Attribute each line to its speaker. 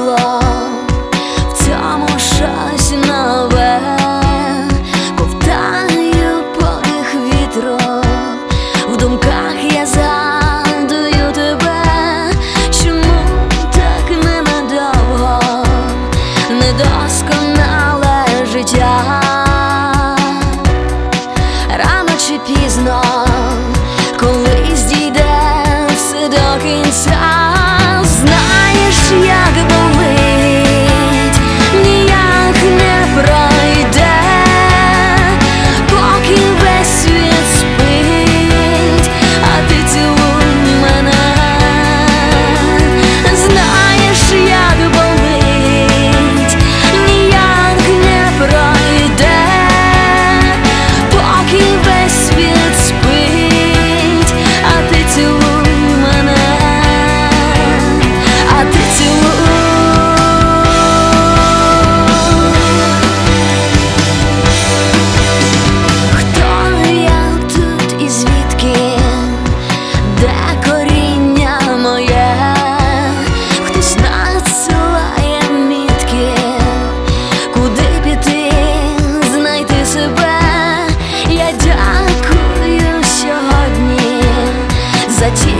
Speaker 1: тепло, в цьому щось нове, ковтаю подих вітру, в думках я згадую тебе. Чому так ненадовго, недосконале життя? Рано чи пізно колись дійде все до кінця. Знаєш, як болить, ніяк не пройде, поки весь світ спить, а ти цілуй мене. Знаєш, як болить, ніяк не пройде, поки весь світ спить, а ти цілуй мене. Я дякую сьогодні за ті